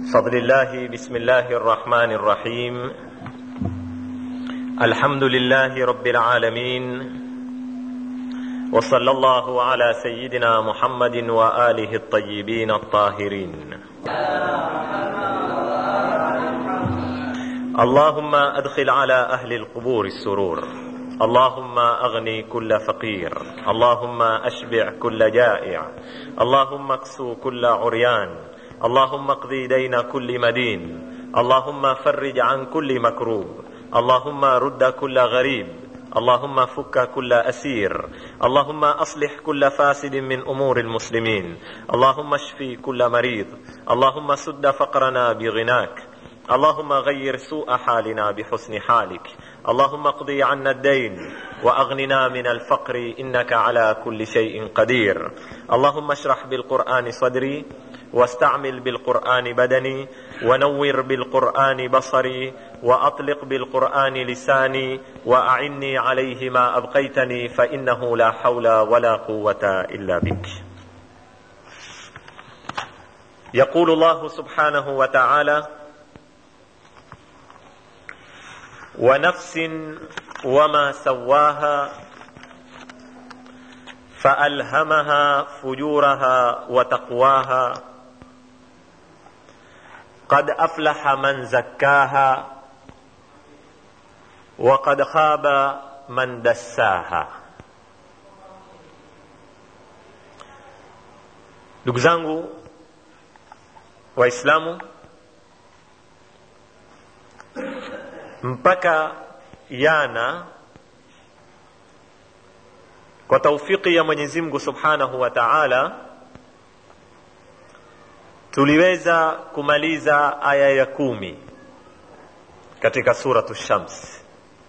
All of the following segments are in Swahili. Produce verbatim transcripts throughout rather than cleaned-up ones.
بفضل الله. بسم الله الرحمن الرحيم. الحمد لله رب العالمين، وصلى الله على سيدنا محمد وآله الطيبين الطاهرين. اللهم أدخل على أهل القبور السرور، اللهم أغني كل فقير، اللهم أشبع كل جائع، اللهم اكسو كل عريان، اللهم اقضي دين كل مدين، اللهم فرج عن كل مكروب، اللهم رد كل غريب، اللهم فك كل أسير، اللهم أصلح كل فاسد من أمور المسلمين، اللهم اشفي كل مريض، اللهم سد فقرنا بغناك، اللهم غير سوء حالنا بحسن حالك، اللهم اقضي عنا الدين وأغننا من الفقر إنك على كل شيء قدير. اللهم اشرح بالقرآن صدري، واستعمل بالقرآن بدني، ونور بالقرآن بصري، وأطلق بالقرآن لساني، وأعني عليه ما أبقيتني، فإنه لا حول ولا قوة إلا بك. يقول الله سبحانه وتعالى: ونفس وما سواها فألهمها فجورها وتقواها قد أفلح من زكاها وقد خاب من دساها. Ndugu zangu Waislamu, mpaka yana kwa taufiki ya Mwenyezi Mungu Subhanahu wa Ta'ala tuliweza kumaliza aya ya kumi katika suratu Shams.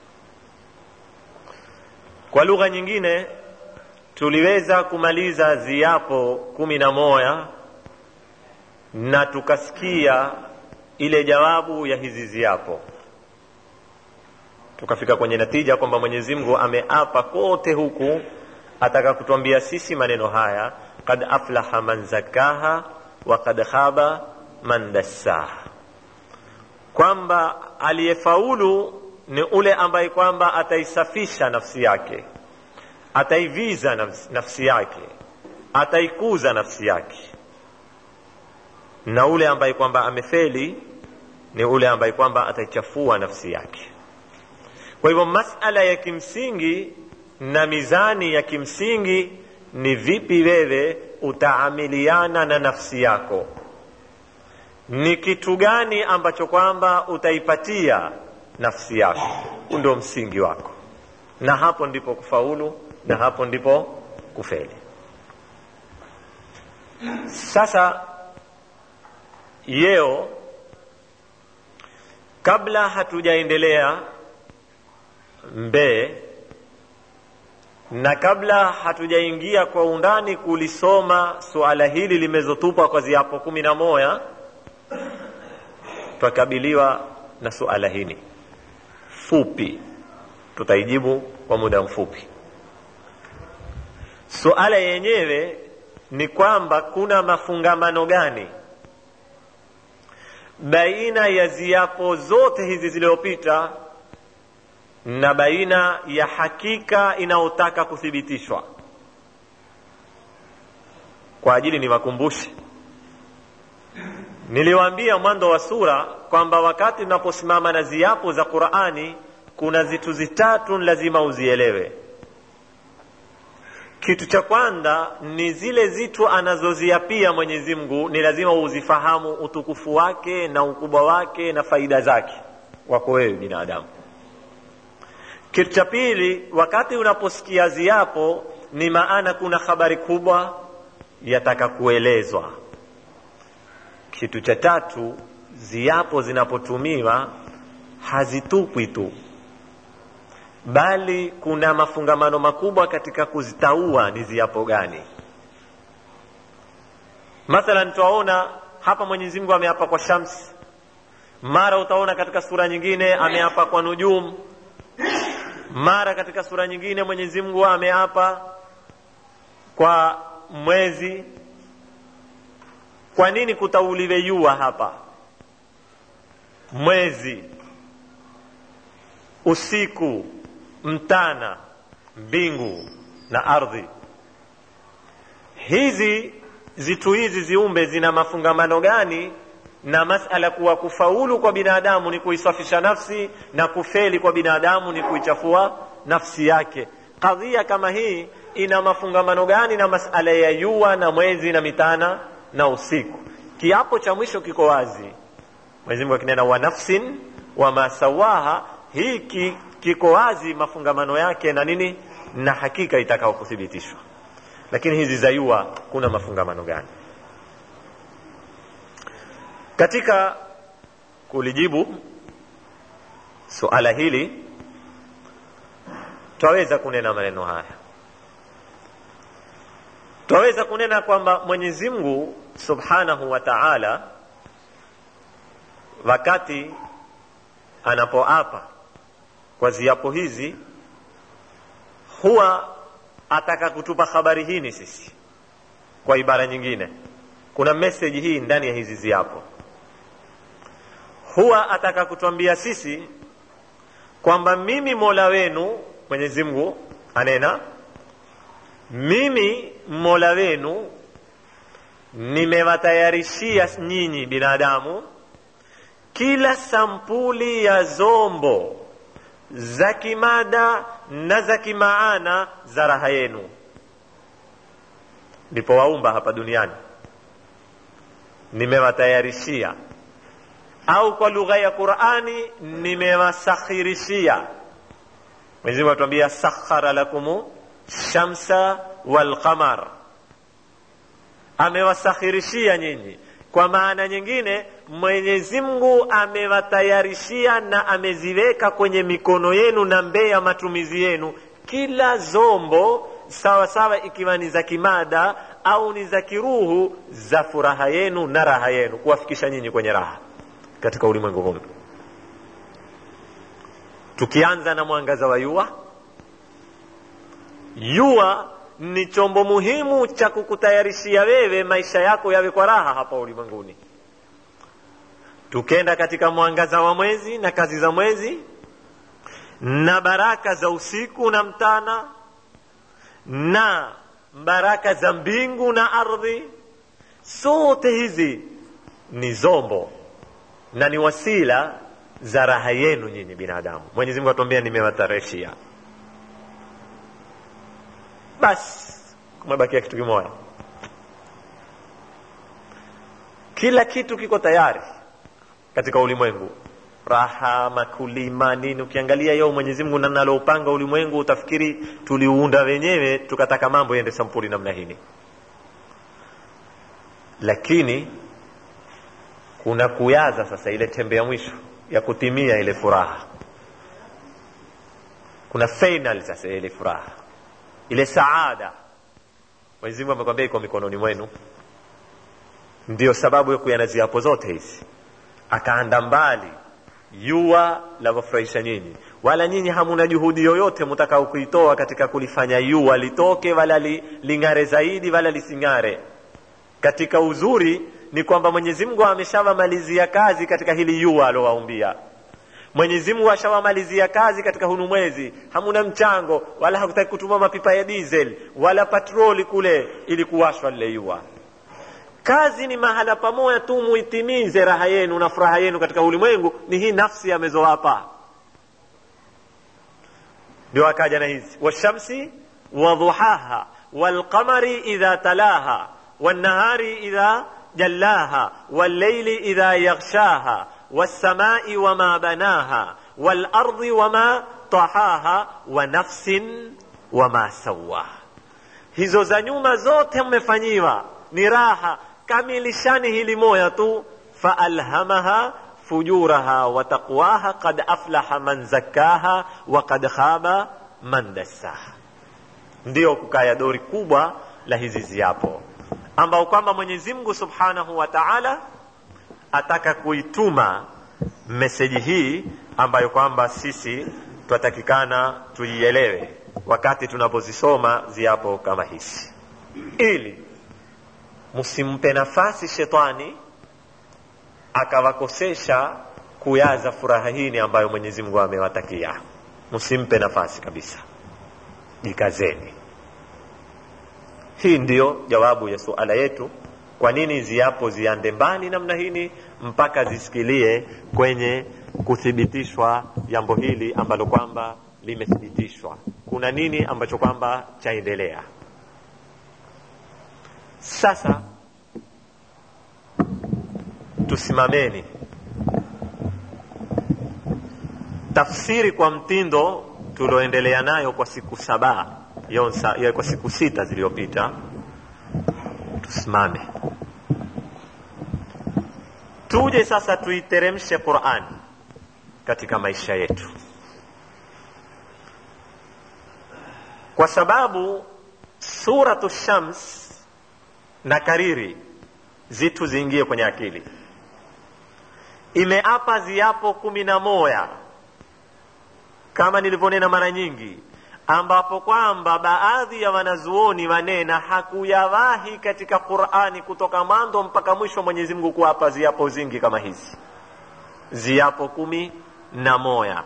Kwa lugha nyingine tuliweza kumaliza ziapo kumi na moja na tukasikia ile jawabu ya hizi ziapo, tukafika kwenye natija kwamba Mwenyezi Mungu ameapa kote huku ataka kutuambia sisi maneno haya: qad aflaha man zakaha wa qad khaba man dassaha, kwamba aliyefaulu ni ule ambaye kwamba ataisafisha nafsi yake, ataiviza nafsi yake, ataikuza nafsi yake, na ule ambaye kwamba amefeli ni ule ambaye kwamba ataichafua nafsi yake. Kwa hivyo masala ya kimsingi na mizani ya kimsingi ni vipi wewe utaamiliana na nafsi yako, ni kitu gani ambacho kwamba utaipatia nafsi yako. Ndio msingi wako, na hapo ndipo kufaulu na hapo ndipo kufeli. Sasa yeo, kabla hatujaendelea mbe na kabla hatujaingia kwa undani kulisoma suala hili limezotupa kwa ziapo kumi na moja, tukabiliwa na suala hili fupi, tutaijibu kwa muda mfupi. Suala yenyewe ni kwamba kuna mafungamano gani baina ya ziapo zote hizi zilizopita na baina ya hakika inaotaka kuthibitishwa. Kwa ajili ni makumbushi, niliwaambia mwanzo wa sura kwamba wakati unaposimama na ziapo za Qur'ani kuna zitu zitatu lazima uzielewe. Kitu cha kwanza ni zile zitu anazoziapia Mwenyezi Mungu, ni lazima uzifahamu utukufu wake na ukubwa wake na faida zake wako wewe binadamu. Kitu cha pili, wakati unaposikia ziapo ni maana kuna habari kubwa yataka kuelezwa. Kitu cha tatu, ziapo zinapotumiwa hazitupwi tu, bali kuna mafungamano makubwa katika kuzitaua ni ziapo gani. Mathalan, tuwaona hapa Mwenyezi Mungu ameapa kwa Shams, mara utaona katika sura nyingine ameapa kwa Nujum, mara katika sura nyingine Mwenyezi Mungu ameapa kwa mwezi. Kwa nini kutauliwe jua hapa? mwezi, usiku, mtana, mbingu na ardhi. Hizi zitu hizi ziumbe zina mafungamano gani na masala kuwa kufaulu kwa binadamu ni kuisafisha nafsi na kufeli kwa binadamu ni kuichafua nafsi yake? Kadhia kama hii ina mafungamano gani na masala ya jua na mwezi na mitana na usiku? Kiapo cha mwisho kiko wazi. Mwenyezi Mungu akinena wa nafsin wa ma sawaha, hiki kiko wazi mafungamano yake na nini na hakika itakao kuthibitishwa. Lakini hizi za jua kuna mafungamano gani? Katika kulijibu suala hili twaweza kunena maneno haya. Twaweza kunena kwamba Mwenyezi Mungu Subhanahu wa Ta'ala wakati anapoapa kwa ziapo hizi huwa ataka kutupa habari hii sisi. Kwa ibara nyingine, kuna message hii ndani ya hizi ziapo. Huwa ataka kutuambia sisi kwamba mimi Mola wenu, Mwenyezi Mungu anena, mimi Mola wenu nimewatayarishia nyinyi binadamu kila sampuli ya zombo za kimada na za kimaana za raha yenu. Ndipo waumba hapa duniani nimewatayarishia, au kwa lugha ya Qur'ani nimewasakhirishia. Mwenyezi Mungu atuambia sakhara lakumu shamsa wal qamar, amewasakhirishia nyinyi. Kwa maana nyingine, Mwenyezi Mungu amewatayarishia na ameziweka kwenye mikono yenu na mbele ya matumizi yenu kila zombo sawa sawa, ikiwa ni za kimada au ni za kiruhu, za furaha yenu na raha yenu, kuwafikisha nyinyi kwenye raha katika ulimwengu huu. Tukianza na mwangaza wa jua. Jua ni chombo muhimu cha kukutayarishia wewe maisha yako yawe kwa raha hapa ulimwenguni. Tukenda katika mwangaza wa mwezi na kazi za mwezi na baraka za usiku na mtana na baraka za mbingu na ardhi, sote hizi ni zombo na ni wasila za raha yenu nyinyi binadamu. Mwenyezi Mungu atuambia nimewatayarishia. Basi kumebakia kitu kimoja. Kila kitu kiko tayari katika ulimwengu, raha, makulima, nini. Ukiangalia yao Mwenyezi Mungu analopanga ulimwengu utafikiri tuliuunda wenyewe tukataka mambo yende sampuli namna hii. Lakini kuna kuyaza sasa ile tembe ya mwisho ya kutimia ile furaha. Kuna final sasa ile furaha, ile saada. Mwenyezi Mungu amekwambia iko mikononi mwenu. Ndio sababu ya kuyanazia hapo zote hizi. Akaanda mbali jua la kufurahisha nyinyi, wala nyinyi hamuna juhudi yoyote mtakao kuitoa katika kulifanya jua litoke wala li, lingare zaidi wala lisingare. Katika uzuri ni kwamba Mwenyezi Mungu ameshawamalizia kazi katika hili jua alowaumbia. Mwenyezi Mungu ashawamalizia kazi katika hunu mwezi. Hamuna mchango wala hakutaki kutuma mapipa ya diesel wala patroli kule ili kuwashwa lile jua. Kazi ni mahala pamoja tu muitimize raha yenu na furaha yenu katika ulimwengu, ni hii nafsi amezowapa. Ndio akaja na hizi washamsi wadhuhaha walqamari idha talaha wannahari idha jallaha wallayli idha yaghshaha was-samai wama banaha wal-ardi wama tahaha wa nafsin wama sawaha. Hizo za nyuma zote mmefanyiwa ni raha, kamilishani hili moja tu, fa alhamaha fujuraha wa taqwaha qad aflaha man zakkaha wa qad khaba man dassaha. Ndio kukaya dori kubwa la hizi ziapo, ambao kwamba Mwenyezi Mungu Subhanahu wa Ta'ala ataka kuituma message hii ambayo kwamba sisi tutatakikana tuielewe wakati tunapozisoma ziapo kama hizi, ili msimpe nafasi shetani akawakosesha kuyaza furaha hii ambayo Mwenyezi Mungu amewatakia. Msimpe nafasi kabisa, jikazeni. Hii ndio jawabu ya suala yetu, kwa nini ziapo ziande mbali namna hii mpaka zisikilie kwenye kuthibitishwa jambo hili ambalo kwamba limethibitishwa. Kuna nini ambacho kwamba chaendelea sasa? Tusimameni tafsiri kwa mtindo tulioendelea nayo kwa siku saba yonsa ya kwa siku sita zilizopita. Tusimame, tuje sasa tuiteremshe Qur'an katika maisha yetu, kwa sababu suratu Shams na kariri zitu ziingie kwenye akili. Imeapa ziapo kumi na moja kama nilivyonena mara nyingi, ambapo kwamba baadhi ya wanazuoni wanena hakuyawahi katika Qur'ani kutoka mwanzo mpaka mwisho Mwenyezi Mungu kuapa ziapo zingi kama hizi, ziapo kumi na moja.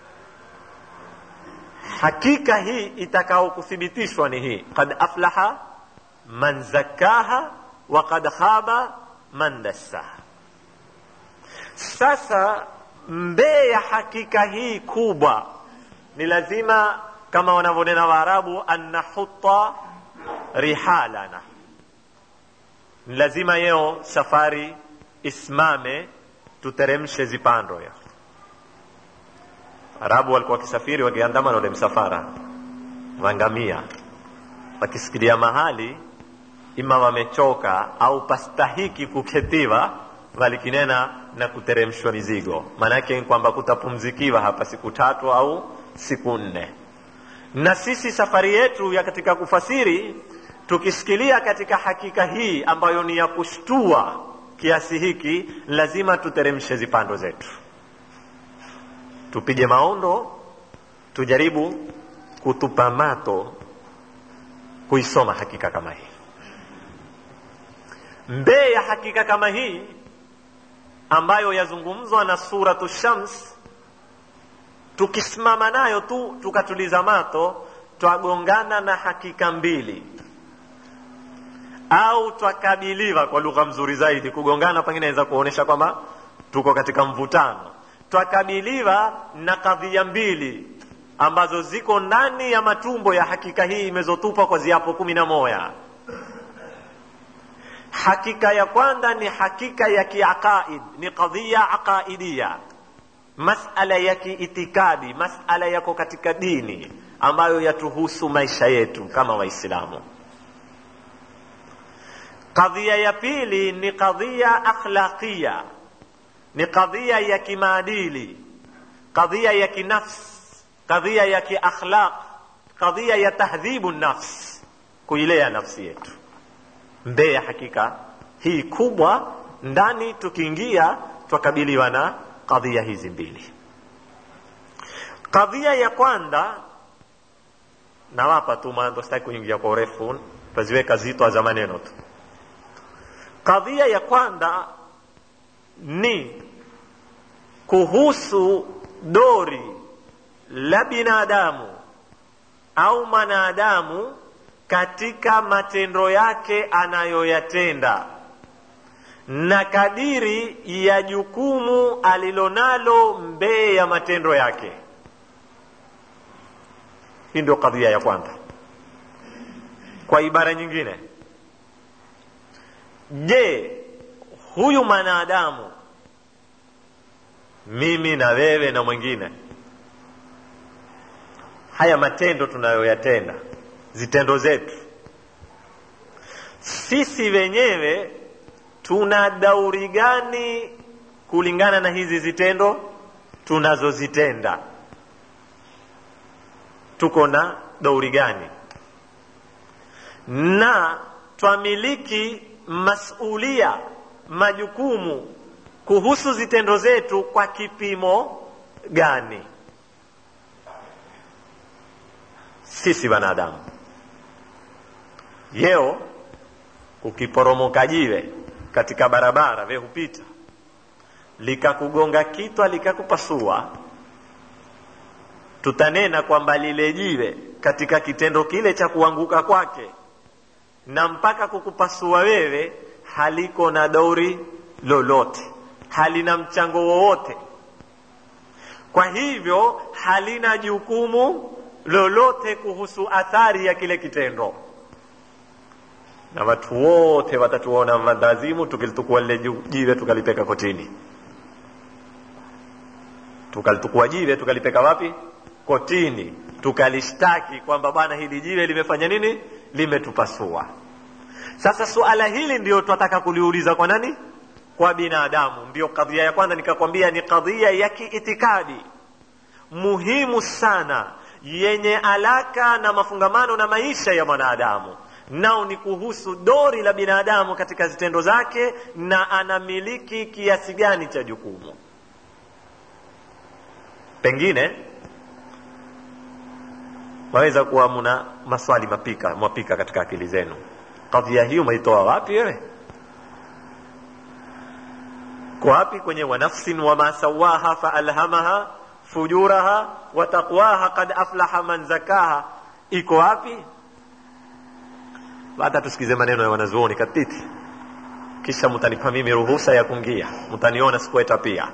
Hakika hii itakao kuthibitishwa ni hii: qad aflaha man zakkaha wa qad khaba man dassaha. Sasa mbele ya hakika hii kubwa ni lazima, kama wanavyonena Waarabu, annahutta rihalana, ni lazima yeo safari ismame, tuteremshe zipando ya Arabu. Walikuwa wakisafiri wakiandama na ule msafara wangamia, wakisikilia mahali ima wamechoka au pastahiki kuketiwa, walikinena na kuteremshwa mizigo. Maana yake kwamba kutapumzikiwa hapa siku tatu au siku nne. Na sisi safari yetu ya katika kufasiri, tukisikilia katika hakika hii ambayo ni ya kushtua kiasi hiki, lazima tuteremshe zipando zetu, tupige maondo, tujaribu kutupa mato kuisoma hakika kama hii. Mbele ya hakika kama hii ambayo yazungumzwa na suratu Shams, tukisimama nayo tu tukatuliza mato, twagongana na hakika mbili, au twakabiliwa, kwa lugha mzuri zaidi. Kugongana pengine inaweza kuonesha kwamba tuko katika mvutano. Twakabiliwa na kadhia mbili ambazo ziko ndani ya matumbo ya hakika hii imezotupa kwa ziapo kumi na moja. Hakika ya kwanza ni hakika ya kiaqaid, ni kadhia aqaidia, masala ya kiitikadi, masala yako katika dini ambayo yatuhusu maisha yetu kama Waislamu. Kadhia ya pili ni kadhia akhlaqia, ni kadhia ya kimaadili, kadhia ya kinafsi, kadhia ya kiakhlaq, kadhia ya tahdhibu nafs, kuilea nafsi yetu. Mbele ya hakika hii kubwa ndani tukiingia tukabiliwa na kadhia hizi mbili. Kadhia ya kwanza na wapa tu mwanzo, sitaki kuingia kwa urefu, tuziweka zito za maneno tu. Kadhia ya kwanza ni kuhusu dori la binadamu au manadamu katika matendo yake anayoyatenda na kadiri ya jukumu alilonalo mbele ya matendo yake. Hii ndio kadhia ya kwanza. Kwa ibara nyingine, je, huyu mwanadamu, mimi na wewe na mwingine, haya matendo tunayoyatenda, zitendo zetu, sisi wenyewe tuna dauri gani kulingana na hizi zitendo tunazozitenda? Tuko na dauri gani? Na twamiliki masulia, majukumu kuhusu zitendo zetu kwa kipimo gani? Sisi wanadamu, yeo ukiporomoka jiwe katika barabara, wewe hupita, likakugonga kitwa likakupasua, tutanena kwamba lile jiwe katika kitendo kile cha kuanguka kwake na mpaka kukupasua wewe haliko na dauri lolote, halina mchango wowote. Kwa hivyo halina jukumu lolote kuhusu athari ya kile kitendo. Na watu wote watatuona madhazimu tukilitukua lile jiwe tukalipeka kotini. Tukalitukua jiwe tukalipeka wapi? Kotini. Tukalishtaki kwamba bwana hili jiwe limefanya nini? Limetupasua. Sasa suala hili ndio tunataka kuliuliza kwa nani? Kwa binadamu. Ndio kadhia ya kwanza nikakwambia ni kadhia ya kiitikadi muhimu sana, yenye alaka na mafungamano na maisha ya mwanadamu. Nao ni kuhusu dori la binadamu katika zitendo zake na anamiliki kiasi gani cha jukumu. Pengine waweza kuwa mna maswali mapika mwapika katika akili zenu. Kadhia hiyo umeitoa wapi wewe? Kwa wapi? Kwenye wa nafsin wa ma sawaha fa alhamaha fujuraha wa taqwaha qad aflaha man zakaha. Iko wapi? Baada tusikize maneno ya wanazuoni katiti, kisha mtanipa mimi ruhusa ya kuingia, mtaniona sikueta pia.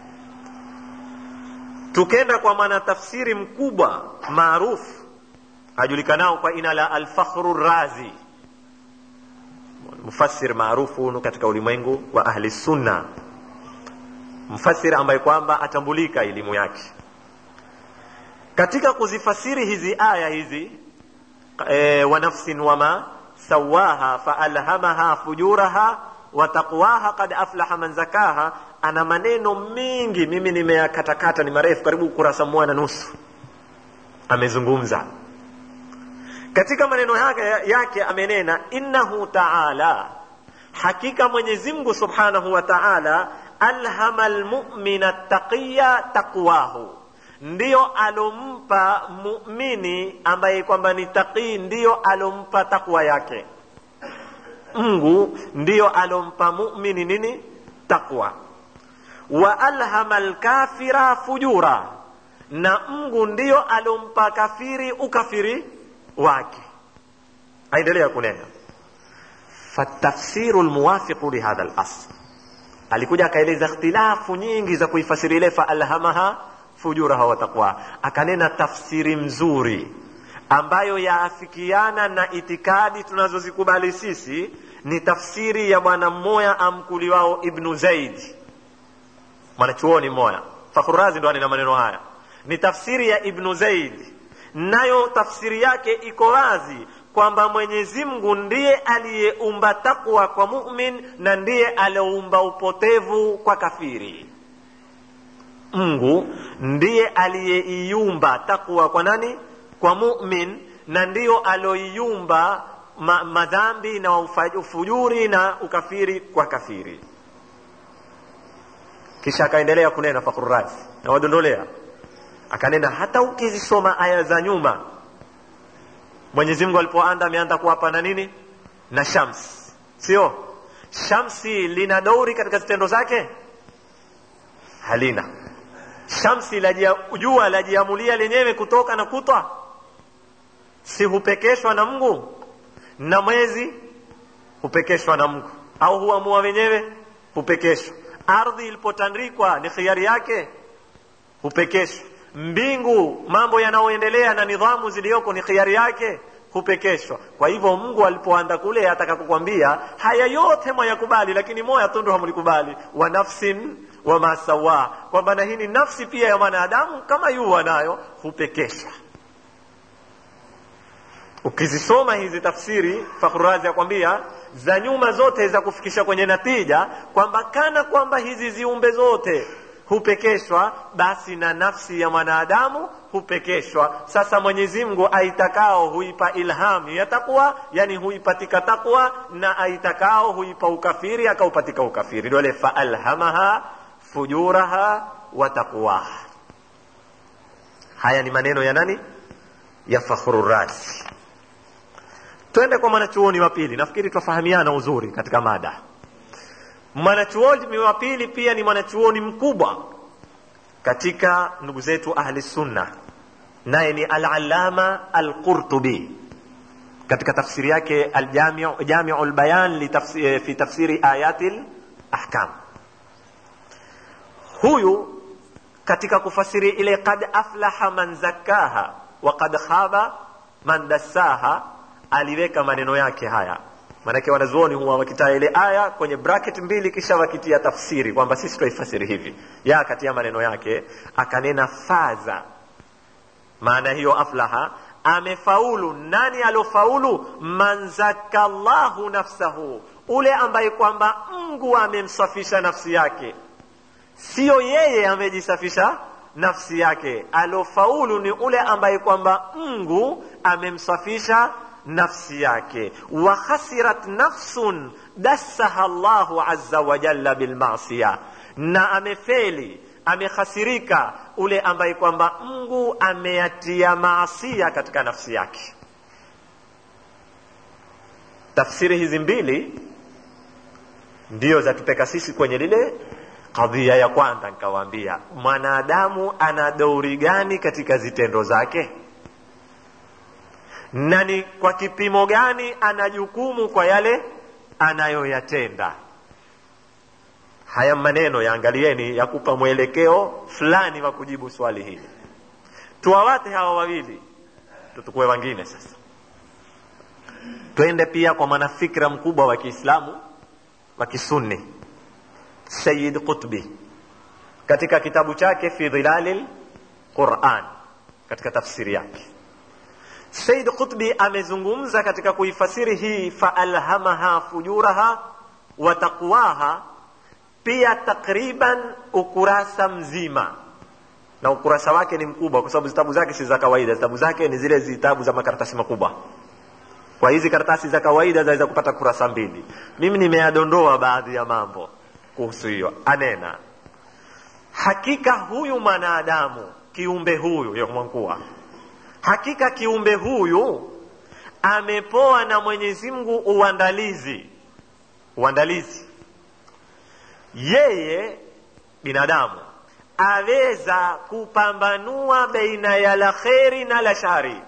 Tukenda kwa maana tafsiri mkubwa maarufu ajulikanao kwa ina la al-Fakhru Razi, mufassir maarufu katika ulimwengu wa ahli sunna, mufassir ambaye kwamba atambulika elimu yake katika kuzifasiri hizi aya hizi. E, wa nafsin wama sawaha fa alhamaha fujuraha wa taqwaha qad aflaha man zakaha. Ana maneno mingi, mimi nimeyakatakata, ni marefu, karibu kurasa moja na nusu amezungumza. Katika maneno yake, yake amenena innahu ta'ala, hakika Mwenyezi Mungu subhanahu wa ta'ala, alhama almu'mina taqiya taqwahu, ndio alompa muumini ambaye kwamba ni taqi, ndio alompa takwa yake. Mungu ndio alompa muumini nini? Takwa. Wa alhama alkafira fujura, na Mungu ndio alompa kafiri ukafiri wake. Aendelea kunena fatafsiru almuwafiqu li hadha al-asl. Alikuja akaeleza ikhtilafu nyingi za kuifasiri ile fa alhamaha fujuraha wa taqwa, akanena tafsiri mzuri ambayo yaafikiana na itikadi tunazozikubali sisi. Ni tafsiri ya bwana mmoja amkuliwao Ibn Zaid, mwanachuoni mmoja. Fakhru Razi ndo anena maneno haya. Ni tafsiri ya Ibn Zaid, nayo tafsiri yake iko wazi kwamba Mwenyezi Mungu ndiye aliyeumba takwa kwa mu'min na ndiye aliyeumba upotevu kwa kafiri. Mungu ndiye aliyeiumba takwa kwa nani? Kwa mu'min, na ndio aloiumba ma, madhambi na ufujuri na ukafiri kwa kafiri. Kisha akaendelea kunena Fakhru Razi na wadondolea, akanena hata ukizisoma aya za nyuma, Mwenyezi Mungu alipoanda ameanza kuwapa na nini? Na shams. Sio? Shamsi lina dauri katika zitendo zake? Halina. Shamsi la jua la jiamulia lenyewe kutoka na kutwa? Si hupekeshwa na Mungu? Na mwezi hupekeshwa na Mungu au huamua wenyewe? Hupekeshwa. Ardhi ilipotandikwa ni khiari yake? Hupekeshwa. Mbingu mambo yanayoendelea na nidhamu zilizoko ni khiari yake? Hupekeshwa. Kwa hivyo Mungu alipoanda kule ataka kukwambia haya yote mwayakubali, lakini moja tu ndo hamlikubali, wa nafsin wa ma sawa, kwamba na hii ni nafsi pia ya mwanadamu kama yuwa nayo hupekeshwa. Ukizisoma hizi tafsiri Fakhru Razi akwambia za nyuma zote za kufikisha kwenye natija kwamba kana kwamba hizi ziumbe zote hupekeshwa, basi na nafsi ya mwanadamu hupekeshwa. Sasa Mwenyezi Mungu aitakao huipa ilhamu ya takwa, yani huipatika takwa, na aitakao huipa ukafiri akaupatika ukafiri. Ndio ile fa alhamaha fujuraha wa taqwaha. Haya ni maneno ya nani? Ya Fakhru Razi. Twende kwa mwanachuoni wa pili, nafikiri tufahamiana uzuri katika mada. Mwanachuoni wa pili pia ni mwanachuoni mkubwa katika ndugu zetu ahli sunna, naye ni al-Allama al-Qurtubi katika tafsiri yake al-Jami' Jami'ul Bayan li tafsir fi tafsiri ayatil ahkam. Huyu katika kufasiri ile qad aflaha man zakkaha wa qad khaba man dassaha aliweka maneno yake haya. Maana wanazuoni huwa wakitaa ile aya kwenye bracket mbili kisha wakitia tafsiri kwamba sisi tuifasiri hivi. Ya katia maneno yake akanena faza. Maana hiyo aflaha amefaulu. Nani alofaulu? Man zakallahu nafsahu, ule ambaye kwamba Mungu amemsafisha nafsi yake, sio yeye amejisafisha nafsi yake. Alofaulu ni ule ambaye kwamba Mungu amemsafisha nafsi yake. Wa khasirat nafsun dassaha Allahu azza wa jalla bil ma'siyah, na amefeli, amekhasirika ule ambaye kwamba Mungu ameyatia maasiya katika nafsi yake. Tafsiri hizi mbili ndio zatupeka sisi kwenye lile kadhia ya kwanza nikawaambia, mwanadamu ana dauri gani katika zitendo zake, na ni kwa kipimo gani ana jukumu kwa yale anayoyatenda. Haya maneno yaangalieni yakupa mwelekeo fulani wa kujibu swali hili. Tuwawate hawa wawili, tutukue wengine sasa. Twende pia kwa mwanafikra mkubwa wa Kiislamu wa Kisunni, Sayyid Qutbi katika kitabu chake fi Dhilalil Quran, katika tafsiri yake. Sayyid Qutbi amezungumza katika kuifasiri hii fa alhamaha fujuraha wa taqwaha, pia takriban ukurasa mzima, na ukurasa wake ni mkubwa kwa sababu zitabu zake si za kawaida. Zitabu zake ni zile zitabu za makaratasi makubwa. Kwa hizi karatasi za kawaida zaweza kupata kurasa mbili. Mimi nimeyadondoa baadhi ya mambo kuhusu hiyo. Anena hakika huyu mwanadamu, kiumbe huyu yomwankua, hakika kiumbe huyu amepoa na Mwenyezi Mungu uandalizi. Uandalizi yeye binadamu aweza kupambanua baina ya la kheri na la shari.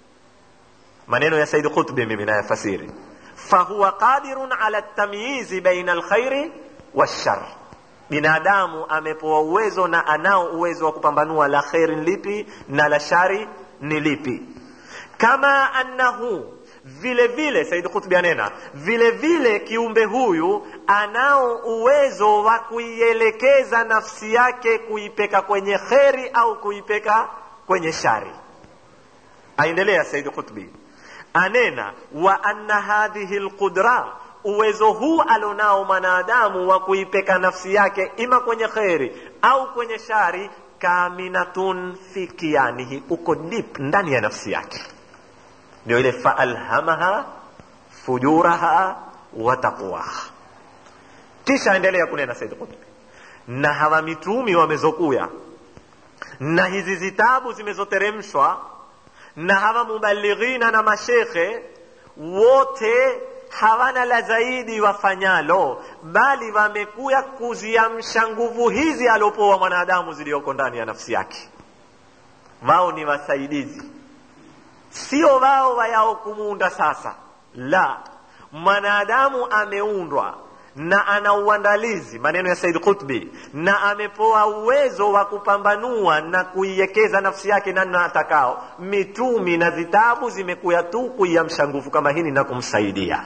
Maneno ya Said Qutbi mimi nayafasiri, fahuwa qadirun ala tamyizi baina alkhairi washar. Binadamu amepewa uwezo na anao uwezo wa kupambanua la kheri lipi na la shari ni lipi. Kama annahu, vile vile Said Qutbi anena, vile vile kiumbe huyu anao uwezo wa kuielekeza nafsi yake kuipeka kwenye kheri au kuipeka kwenye shari. Aendelea Said Qutbi anena, wa anna hadhihi alqudra, uwezo huu alionao mwanadamu wa kuipeka nafsi yake ima kwenye kheri au kwenye shari, kaminatun fi kiyanihi, uko deep ndani ya nafsi yake. Ndio ile fa alhamaha fujuraha wa taqwaha. Kisha endelea kunena Said Qutbi, na hawa mitumi wamezokuya na hizi zitabu zimezoteremshwa na hawa mubalighina na mashekhe wote hawana la zaidi wafanyalo, bali wamekuya kuziamsha nguvu hizi alopoa mwanadamu zilioko ndani ya nafsi yake. Wao ni wasaidizi, sio wao wayao kumuunda sasa. La, mwanadamu ameundwa na ana uandalizi, maneno ya Said Qutbi, na amepoa uwezo wa kupambanua na kuiwekeza nafsi yake namna atakao. Mitumi na vitabu zimekuya tu kuiamsha nguvu kama hili na kumsaidia.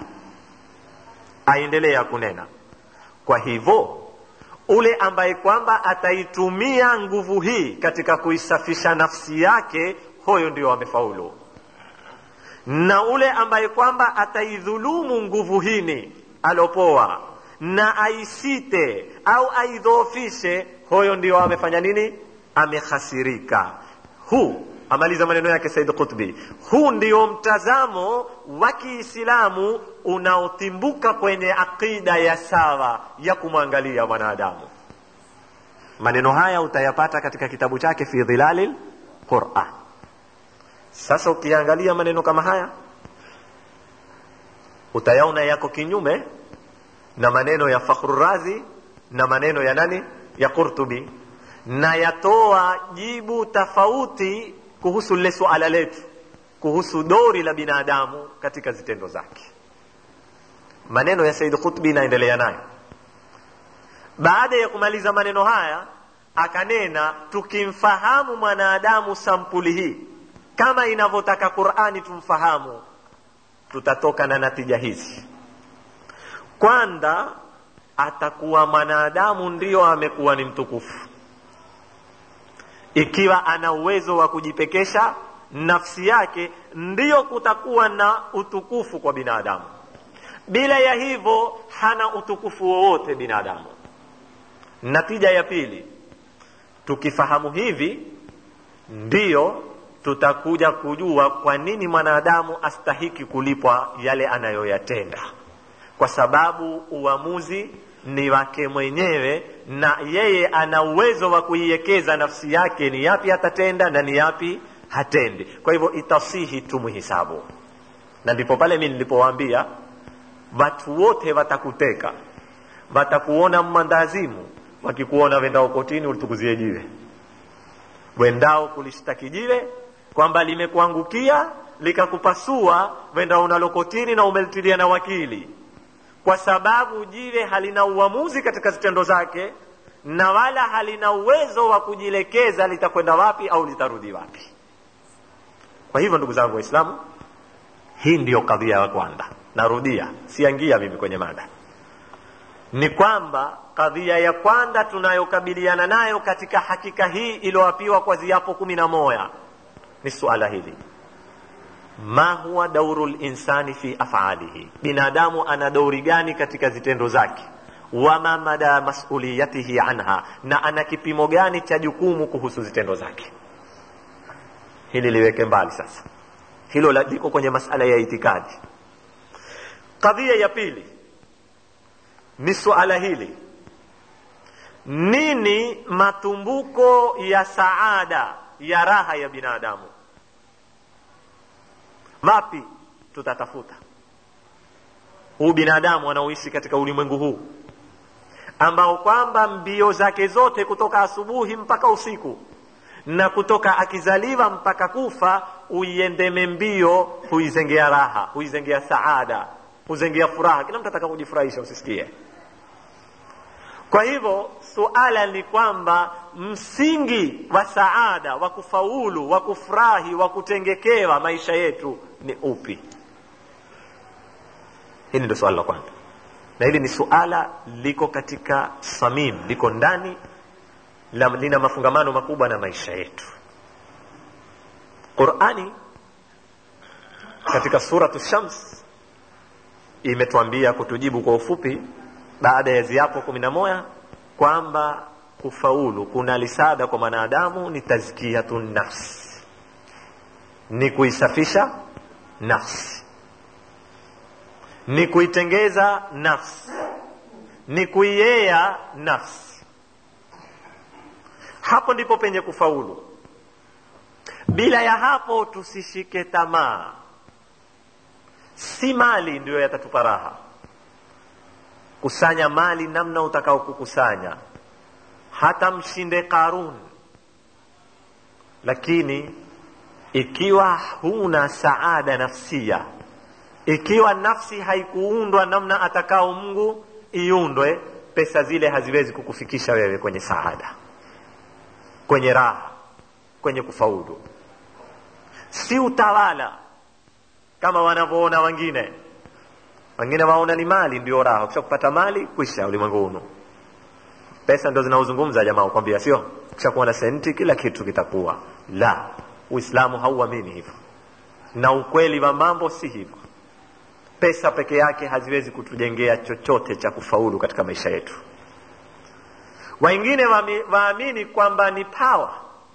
Aendelea kunena, kwa hivyo ule ambaye kwamba ataitumia nguvu hii katika kuisafisha nafsi yake, huyo ndio amefaulu. Na ule ambaye kwamba ataidhulumu nguvu hini alopoa na aisite au aidhoofishe, huyo ndio amefanya nini? Amekhasirika. Huu amaliza maneno yake Said Qutbi, huu ndio mtazamo wa Kiislamu unaotimbuka kwenye akida ya sawa ya kumwangalia mwanadamu. Maneno haya utayapata katika kitabu chake fi Dhilalil Quran. Sasa ukiangalia maneno kama haya utayaona yako kinyume na maneno ya Fakhrur Razi na maneno ya nani, ya Qurtubi, na yatoa jibu tofauti kuhusu lile suala letu, kuhusu dori la binadamu katika zitendo zake. Maneno ya Said Qutbi naendelea nayo. Baada ya kumaliza maneno haya akanena, tukimfahamu mwanadamu sampuli hii kama inavyotaka Qur'ani tumfahamu, tutatoka na natija hizi. Kwanza, atakuwa mwanadamu ndio amekuwa ni mtukufu ikiwa ana uwezo wa kujipekesha nafsi yake, ndio kutakuwa na utukufu kwa binadamu. Bila ya hivyo hana utukufu wowote binadamu. Natija ya pili, tukifahamu hivi ndio tutakuja kujua kwa nini mwanadamu astahiki kulipwa yale anayoyatenda, kwa sababu uamuzi ni wake mwenyewe na yeye ana uwezo wa kuiwekeza nafsi yake ni yapi atatenda na ni yapi hatendi. Kwa hivyo itasihi tumuhisabu. Na ndipo pale mimi nilipowaambia watu wote watakuteka, watakuona mmandazimu, wakikuona wendao kotini ulitukuzie jiwe, wendao kulishtaki jiwe kwamba limekuangukia likakupasua, wendao unalokotini na umelitilia na wakili, kwa sababu jiwe halina uamuzi katika zitendo zake na wala halina uwezo wa kujilekeza litakwenda wapi au litarudi wapi. Kwa hivyo ndugu zangu Waislamu, hii ndiyo kadhia ya kwanza. Narudia, siangia mimi kwenye mada, ni kwamba kadhia ya kwanza tunayokabiliana nayo katika hakika hii iliyoapiwa kwa ziapo kumi na moja ni suala hili: ma huwa daurul insani fi af'alihi, binadamu ana dauri gani katika zitendo zake, wama mada mas'uliyatihi anha, na ana kipimo gani cha jukumu kuhusu zitendo zake. Hili liweke mbali sasa, hilo liko kwenye masala ya itikadi. Kadhia ya pili ni suala hili: nini matumbuko ya saada, ya raha ya binadamu? Wapi tutatafuta huu binadamu anaoishi katika ulimwengu huu ambao kwamba mbio zake zote kutoka asubuhi mpaka usiku na kutoka akizaliwa mpaka kufa uiendeme mbio, huizengea raha, huizengea saada, huizengea furaha. Kila mtu ataka kujifurahisha, usisikie. Kwa hivyo suala ni kwamba msingi wa saada, wa kufaulu, wa kufurahi, wa kutengekewa maisha yetu ni upi? Hili ndio swala la kwanza, na hili ni suala liko katika samim, liko ndani, lina mafungamano makubwa na maisha yetu. Qur'ani katika suratu Shams imetuambia, kutujibu kwa ufupi baada ya ziapo kumi na moja, kwamba kufaulu kuna lisada kwa mwanadamu ni tazkiyatun nafsi, ni kuisafisha nafsi, ni kuitengeza nafsi, ni kuiea nafsi. Hapo ndipo penye kufaulu. Bila ya hapo tusishike tamaa. Si mali ndio yatatupa raha. Kusanya mali namna utakao kukusanya, hata mshinde Karun, lakini ikiwa huna saada nafsia, ikiwa nafsi haikuundwa namna atakao Mungu iundwe, pesa zile haziwezi kukufikisha wewe kwenye saada, kwenye raha, kwenye kufaulu. Si utawala kama wanavyoona wengine. Wengine waona ni mali ndio raha, kisha kupata mali kwisha ulimwengu huu. Pesa ndio zinaozungumza jamaa ukwambia, sio? Kisha kuwa na senti kila kitu kitakuwa. La, Uislamu hauamini hivyo, na ukweli wa mambo si hivyo. Pesa peke yake haziwezi kutujengea chochote cha kufaulu katika maisha yetu. Wengine waamini kwamba ni power,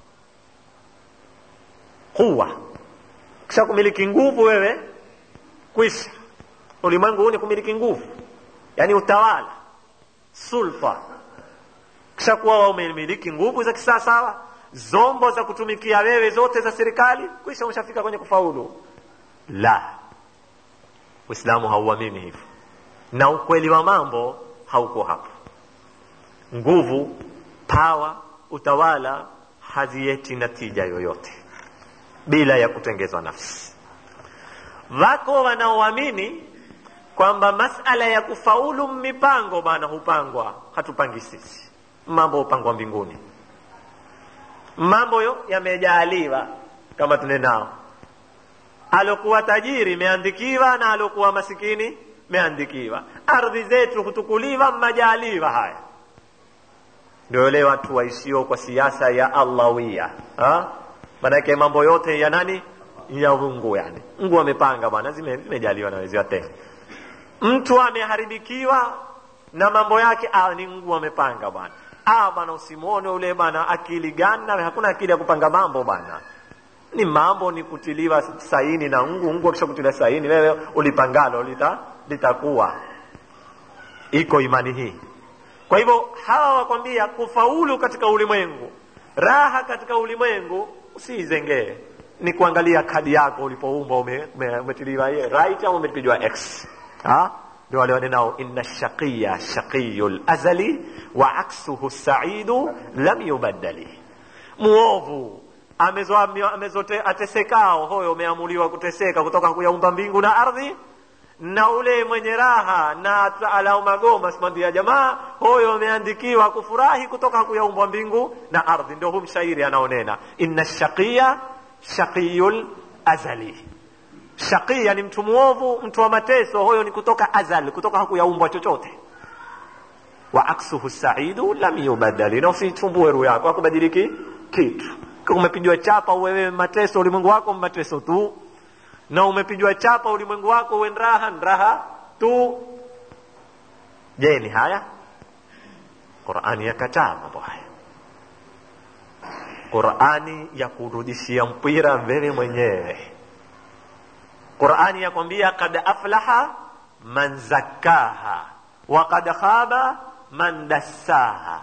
kuwa. Kisha kumiliki nguvu wewe kwisha. Ulimwengu huu ni kumiliki nguvu, yani utawala, sulfa. Kisha kuwa umemiliki nguvu za kisasa, zombo za kutumikia wewe zote za serikali, kisha umeshafika kwenye kufaulu. La, Uislamu hauamini hivyo. na ukweli wa mambo hauko hapo. Nguvu, power, utawala hazieti natija yoyote bila ya kutengezwa nafsi. Wako wanaoamini kwamba masala ya kufaulu mipango bana hupangwa, hatupangi sisi. Mambo hupangwa mbinguni. Mambo yo yamejaliwa kama tunenao. Alokuwa tajiri meandikiwa na alokuwa masikini meandikiwa. Ardhi zetu hutukuliwa majaliwa haya. Ndio wale watu waishio kwa siasa ya Allahwia. Ha? Manake mambo yote ya nani? Ya Mungu yani. Mungu amepanga bwana, zimejaliwa na wezi wate. Mtu ameharibikiwa na mambo yake, ah ni Mungu amepanga bwana. Ah bwana, usimuone ule bwana akili gani, na hakuna akili ya kupanga mambo bwana. Ni mambo ni kutiliwa saini na Mungu. Mungu akishakutilia saini wewe ulipangalo lita litakuwa. Iko imani hii. Kwa hivyo hawa wakwambia kufaulu katika ulimwengu, raha katika ulimwengu, usizengee. Ni kuangalia kadi yako ulipoumbwa umetiliwa ume, right au umepigwa X. Ha? Ndio wale wanao inna shaqiya shaqiyul azali wa aksuhu saidu lam yubaddali. Muovu amezoa amezote atesekao hoyo umeamuliwa kuteseka kutoka kuyaumba mbingu na ardhi, na ule mwenye raha na alao magoma simandia jamaa hoyo ameandikiwa kufurahi kutoka kuyaumbwa mbingu na ardhi. Ndio hum shairi anaonena inna shaqiya shaqiyul azali. Shaqiya ni mtu muovu, mtu wa mateso, hoyo ni kutoka azal, kutoka hakuyaumbwa chochote. Wa aksuhu saidu lam yubaddali. Na usitumbue roho yako hakubadiliki kitu. Kama umepigwa chapa wewe mateso, ulimwengu wako mateso tu, na umepigwa chapa ulimwengu wako uwe raha raha tu. Je, ni haya? Qur'ani yakataa mambo haya. Qur'ani ya kurudishia mpira wewe mwenyewe. Qur'ani yakwambia kad aflaha man zakkaha wa kad khaba man dassaha.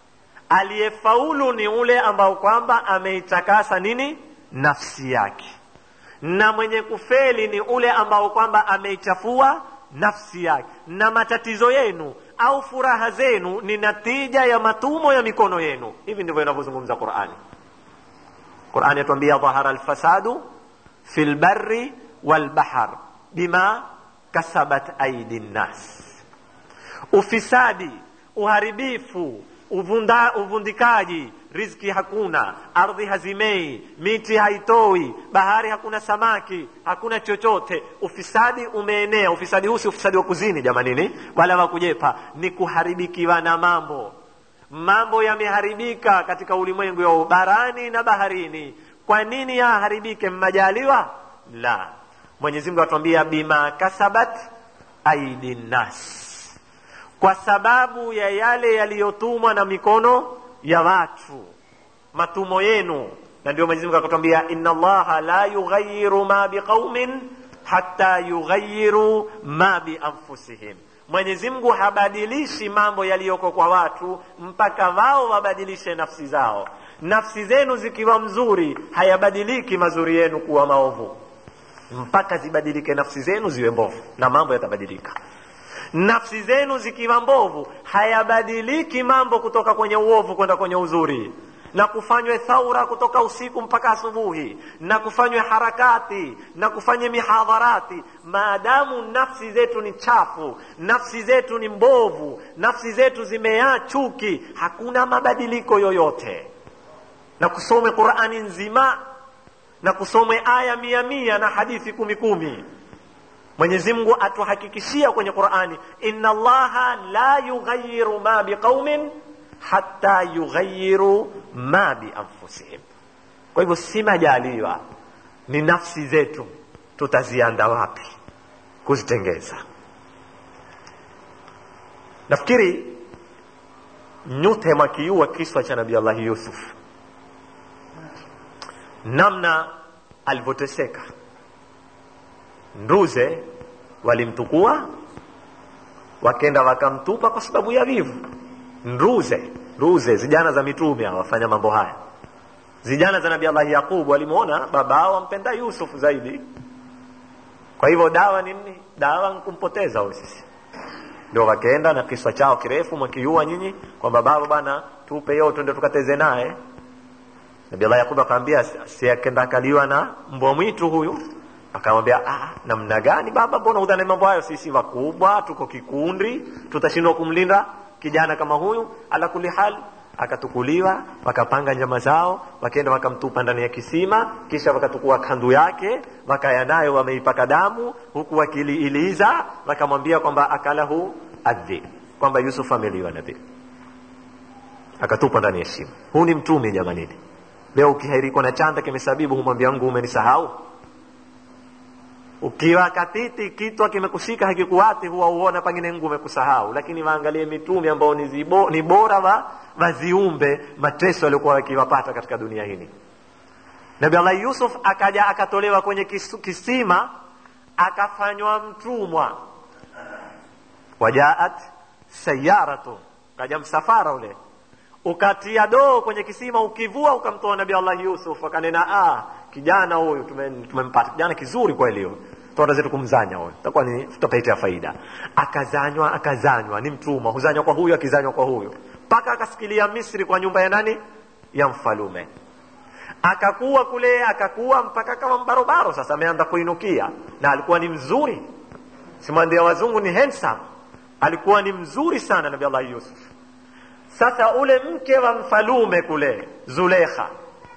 Aliyefaulu ni ule ambao kwamba ameitakasa nini? Nafsi yake. Na mwenye kufeli ni ule ambao kwamba ameichafua nafsi yake. Na matatizo yenu au furaha zenu ni natija ya matumo ya mikono yenu. Hivi ndivyo inavyozungumza Qur'ani. Qur'ani yatuambia dhahara al-fasadu fil barri wal bahr bima kasabat aydin nas. Ufisadi, uharibifu, uvunda, uvundikaji, riziki hakuna, ardhi hazimei, miti haitoi, bahari hakuna samaki, hakuna chochote. Ufisadi umeenea. Ufisadi huu si ufisadi wa kuzini jamanini, wala wa kujepa, ni kuharibikiwa na mambo. Mambo yameharibika katika ulimwengu ya barani na baharini. Kwa nini yaharibike? Mmajaliwa? La. Mwenyezi Mungu atuambia bima kasabat aidin nas, kwa sababu ya yale yaliyotumwa na mikono ya watu, matumo yenu. Na ndio Mwenyezi Mungu akatuambia inna Allaha la yughayyiru ma biqaumin hatta yughayyiru ma bi anfusihim. Mwenyezi Mungu habadilishi mambo yaliyoko kwa watu mpaka wao wabadilishe nafsi zao. Nafsi zenu zikiwa mzuri hayabadiliki mazuri yenu kuwa maovu, mpaka zibadilike nafsi zenu ziwe mbovu na mambo yatabadilika. Nafsi zenu zikiwa mbovu hayabadiliki mambo kutoka kwenye uovu kwenda kwenye uzuri, na kufanywe thaura kutoka usiku mpaka asubuhi, na kufanywe harakati, na kufanywe mihadharati. Maadamu nafsi zetu ni chafu, nafsi zetu ni mbovu, nafsi zetu zimea chuki, hakuna mabadiliko yoyote. Na kusome Qur'ani nzima, na kusome aya mia mia na hadithi kumi kumi. Mwenyezi Mungu atuhakikishia kwenye Qur'ani inna Allaha la yughayyiru ma biqaumin hatta yughayyiru ma bi anfusihim. Kwa hivyo si majaliwa, ni nafsi zetu tutazianda wapi kuzitengeza. Nafikiri nyote makiua kiswa cha Nabii Allah Yusuf, namna alivyoteseka. Nduze walimtukua wakenda wakamtupa kwa sababu ya wivu. Nduze, nduze zijana za mitume hawafanya mambo haya. Zijana za Nabii Allah Yaqub walimuona babao ampenda Yusuf zaidi. Kwa hivyo dawa nini? Dawa kumpoteza huyo sisi. Ndio wakaenda na kisa chao kirefu, mkiua nyinyi kwamba baba bwana tupe yao twende tukateze naye. Nabii Allah Yakub akamwambia si akaenda kaliwa na mbwa mwitu huyu. Akamwambia ah, namna gani baba, mbona udhani mambo hayo? Sisi wakubwa tuko kikundi, tutashindwa kumlinda kijana kama huyu? Ala kuli hal akatukuliwa, wakapanga njama zao, wakaenda wakamtupa ndani ya kisima, kisha wakatukua kandu yake, wakaya nayo wameipaka damu, huku wakiliiliza, wakamwambia kwamba akalahu adhi, kwamba Yusuf ameliwa na dhi, akatupa ndani ya shimo. Huu ni mtume jamani. Leo ukihairiko na chanda kimesabibu, humwambia Mungu umenisahau. Ukiwa katiti kitu kimekushika hakikuati, huwa uona pengine Mungu umekusahau. Lakini waangalie mitume ambao ni zibo, ni bora wa waziumbe mateso waliokuwa wakiwapata katika dunia hii. Nabii Allah Yusuf akaja akatolewa kwenye kisima, akafanywa mtumwa. Wajaat sayaratu, kaja msafara ule, ukatia doo kwenye kisima, ukivua ukamtoa Nabii Allah Yusuf. Akanena ah, kijana huyu tumempata kijana kizuri kwa leo, tuanze zetu kumzanya huyu, itakuwa ni tutapata faida. Akazanywa akazanywa, ni mtumwa, huzanywa kwa huyu akizanywa kwa huyu, mpaka akasikilia Misri kwa nyumba ya nani? Ya mfalume. Akakuwa kule akakuwa mpaka kama mbarobaro. Sasa ameanza kuinukia, na alikuwa ni mzuri, simandia wazungu ni handsome, alikuwa ni mzuri sana Nabii Allah Yusuf. Sasa ule mke wa mfalume kule Zulekha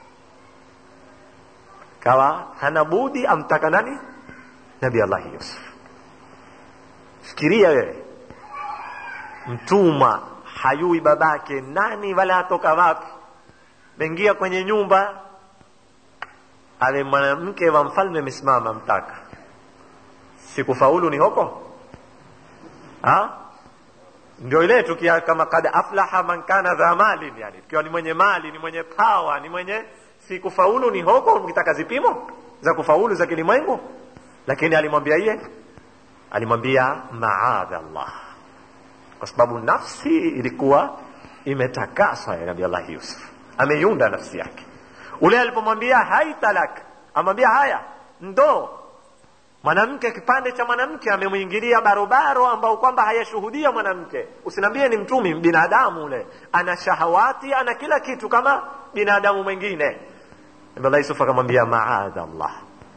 kawa hana budi amtaka nani? Nabii Allah Yusuf. Fikiria wewe, mtumwa hayui babake nani wala atoka wapi, mengia kwenye nyumba, ale mwanamke wa mfalme amesimama mtaka. Sikufaulu ni hoko ha? Ndio ile tukia kama kad aflaha man kana dha mali, yani tukiwa ni mwenye mali, ni mwenye power, ni mwenye si kufaulu ni hoko. Mkitaka zipimo za kufaulu za kilimwengu, lakini alimwambia yeye, alimwambia maadha Allah, kwa sababu nafsi ilikuwa imetakaswa ya Nabii Allah Yusuf, ameiunda nafsi yake. Ule alipomwambia haitalak, amwambia haya ndo mwanamke, kipande cha mwanamke amemuingilia barobaro ambao kwamba hayashuhudia mwanamke. Usinambie ni mtumi, binadamu ule ana shahawati, ana kila kitu kama binadamu mwingine. Nabii Allah Yusuf akamwambia maadha Allah.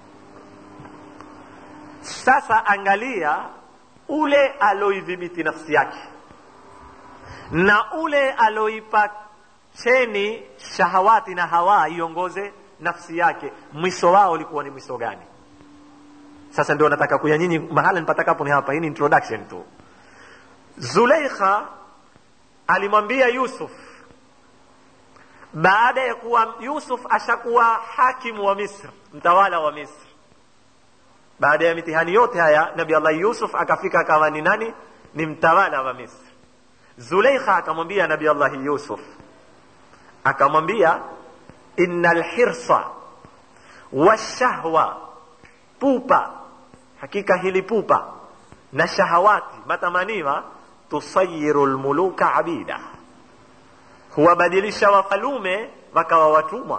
Sasa angalia ule aloidhibiti nafsi yake na ule aloipa cheni shahawati na hawa iongoze nafsi yake, mwisho wao ulikuwa ni mwisho gani? Sasa ndio nataka kuya nyinyi mahala nipatakapo ni hapa. Hii ni introduction tu. Zulaikha alimwambia Yusuf, baada ya kuwa Yusuf ashakuwa hakimu wa Misri, mtawala wa Misri, baada ya mitihani yote haya Nabii Allah Yusuf akafika akawa ni nani? Ni mtawala wa Misri. Zulaikha akamwambia Nabii Allah Yusuf, akamwambia innal hirsa washahwa, pupa, hakika hili pupa na shahawati, matamaniwa, tusayiru almuluka abida, huwabadilisha wafalume wakawa watumwa.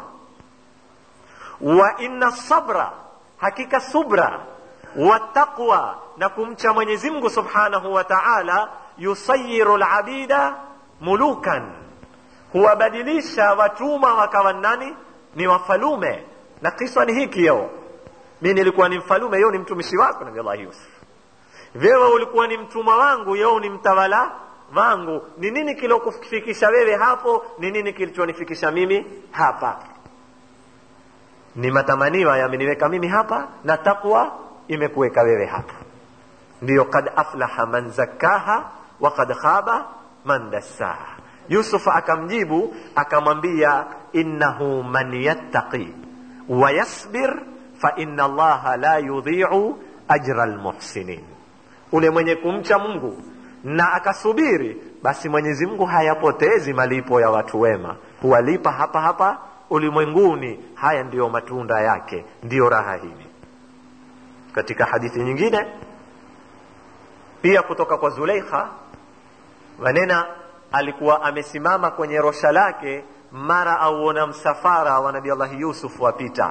Wa inna sabra, hakika subra, wa taqwa, na kumcha Mwenyezi Mungu Subhanahu wa Ta'ala, yusayiru alabida mulukan, huwabadilisha watumwa wakawa nani? Ni wafalume. Na kisa ni hiki yao, mimi nilikuwa ni mfalume, yeye ni mtumishi wako Nabii Allah Yusuf. Wewe ulikuwa ni mtumwa wangu, yeye ni mtawala wangu. Ni nini kilokufikisha wewe hapo? Ni nini kilichonifikisha mimi hapa? Ni matamanio yameniweka mimi hapa, na takwa imekuweka wewe hapa. Ndio kad aflaha man zakaha wa kad khaba man dassaha. Yusuf akamjibu akamwambia, innahu man yattaqi wa yasbir fa inna Allaha la yudhi'u ajra almuhsinin. Ule mwenye kumcha Mungu na akasubiri, basi Mwenyezi Mungu hayapotezi malipo ya watu wema, huwalipa hapa hapa ulimwenguni. Haya ndiyo matunda yake, ndiyo raha hii. Katika hadithi nyingine pia kutoka kwa Zulaikha, wanena alikuwa amesimama kwenye rosha lake, mara auona msafara wa Nabii Allah Yusuf wapita,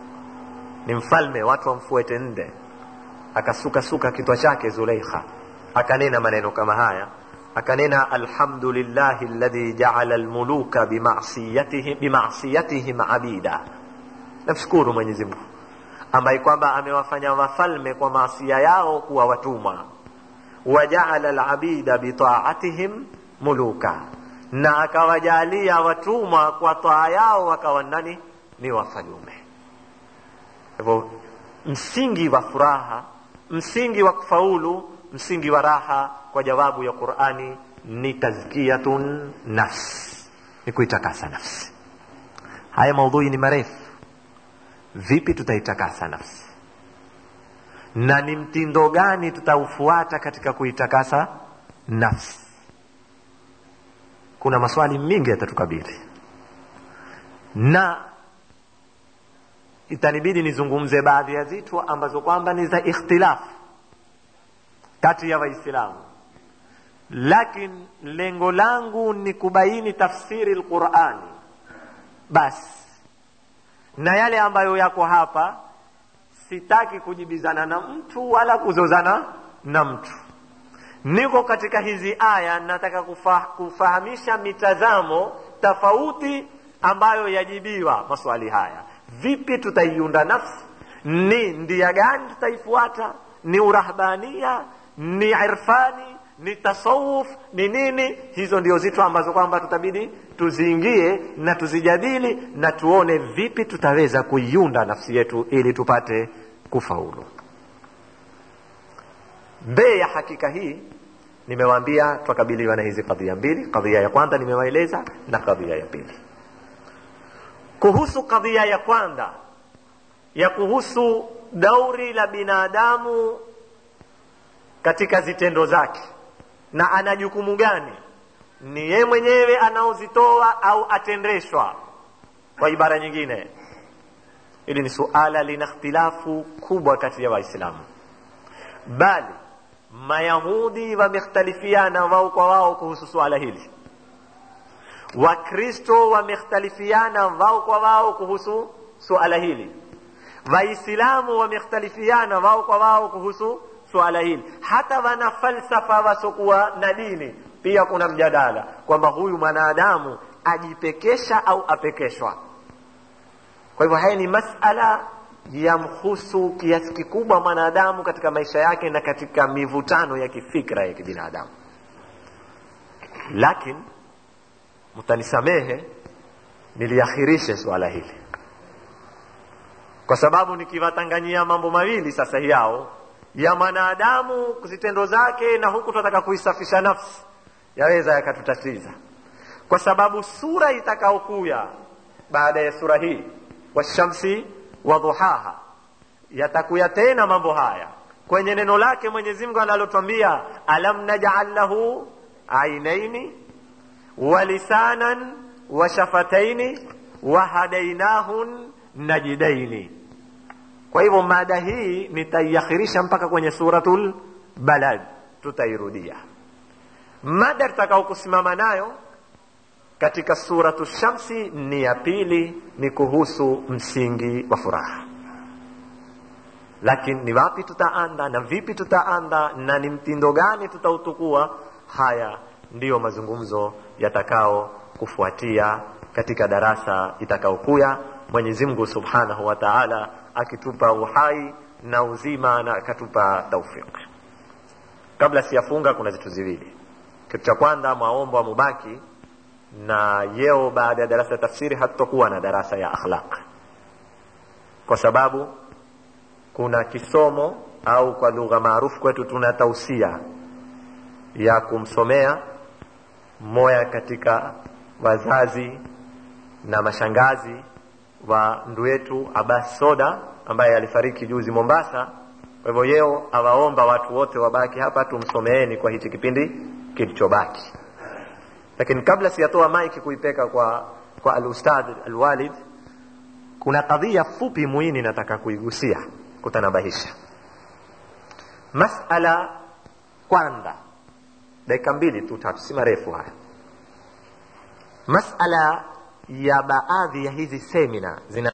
ni mfalme, watu wamfuete nde. Akasuka suka kitwa chake Zulaikha, akanena maneno kama haya, akanena alhamdulillahi alladhi ja'ala almuluka bima'siyatihim bima'siyatihim abida. Namshukuru Mwenyezi Mungu ambaye kwamba amewafanya wafalme kwa maasiya yao kuwa watumwa. Waja'ala alabida bita'atihim muluka, na akawajalia watumwa kwa taa yao wakawa nani? Ni wafalme. Hivyo msingi wa furaha, msingi wa kufaulu, msingi wa raha kwa jawabu ya Qur'ani ni tazkiyatun nafs, ni kuitakasa nafsi. Haya maudhui ni marefu. Vipi tutaitakasa nafsi, na ni mtindo gani tutaufuata katika kuitakasa nafsi? Kuna maswali mingi yatatukabili, na itanibidi nizungumze baadhi ya vitu ambazo kwamba ni za ikhtilaf kati ya Waislamu, lakini lengo langu ni kubaini tafsiri al-Qur'ani basi, na yale ambayo yako hapa sitaki kujibizana na mtu wala kuzozana na mtu. Niko katika hizi aya nataka kufa, kufahamisha mitazamo tofauti ambayo yajibiwa maswali haya. Vipi tutaiunda nafsi? Ni ndia gani tutaifuata? Ni urahbania? Ni irfani? Ni tasawuf? Ni nini? Hizo ndio zitu ambazo kwamba tutabidi tuziingie na tuzijadili na tuone vipi tutaweza kuiunda nafsi yetu ili tupate kufaulu. Bei ya hakika hii nimewaambia tukabiliwa na hizi kadhia mbili. Kadhia ya kwanza nimewaeleza, na kadhia ya pili. Kuhusu kadhia ya kwanza ya kuhusu dauri la binadamu katika zitendo zake na ana jukumu gani, ni yeye mwenyewe anaozitoa au atendeshwa? Kwa ibara nyingine, hili ni suala lina ikhtilafu kubwa kati ya Waislamu, bali Mayahudi wamekhtalifiana wao kwa wao kuhusu suala hili, Wakristo wamekhtalifiana wao kwa wao kuhusu suala hili, Waislamu wamekhtalifiana wao kwa wao kuhusu suala hili, hata wana falsafa wasokuwa na dini pia kuna mjadala kwamba huyu mwanadamu ajipekesha au apekeshwa. Kwa hivyo haya ni masala yamhusu kiasi kikubwa mwanadamu katika maisha yake na katika mivutano ya kifikra ya kibinadamu. Lakini mtanisamehe niliakhirisha swala hili, kwa sababu nikiwatanganyia mambo mawili sasa yao ya mwanadamu kuzitendo zake na huku tunataka kuisafisha nafsi, yaweza yakatutatiza, kwa sababu sura itakaokuya baada ya sura hii washamsi wa dhuhaha yatakuya tena mambo haya kwenye neno lake Mwenyezi Mungu analotwambia, alam naj'al lahu ainaini wa lisanan wa shafataini wa hadainahun najidaini. Kwa hivyo mada hii nitaiakhirisha mpaka kwenye suratul Balad, tutairudia. Mada tutakao kusimama nayo katika suratul Shamsi ni ya pili, ni kuhusu msingi wa furaha. Lakini ni wapi tutaanda na vipi tutaanda na ni mtindo gani tutautukua, haya ndiyo mazungumzo yatakao kufuatia katika darasa itakaokuya, Mwenyezi Mungu Subhanahu wa Ta'ala akitupa uhai na uzima na akatupa taufiki. Kabla siyafunga kuna vitu viwili. Kitu cha kwanza, maomba mubaki na yeo baada ya darasa ya tafsiri hatutakuwa na darasa ya akhlaq, kwa sababu kuna kisomo au kwa lugha maarufu kwetu tuna tausia ya kumsomea moya katika wazazi na mashangazi wa ndugu yetu Abbas Soda ambaye alifariki juzi Mombasa. Kwa hivyo yeo awaomba watu wote wabaki hapa tumsomeeni kwa hichi kipindi kilichobaki. Lakini kabla siyatoa maiki kuipeka kwa kwa al-ustadh al-walid, kuna kadhia fupi muhimu nataka kuigusia, kutanabahisha. Masala kwanza, dakika mbili tu tatu, si marefu haya. Masala ya baadhi ya hizi semina zina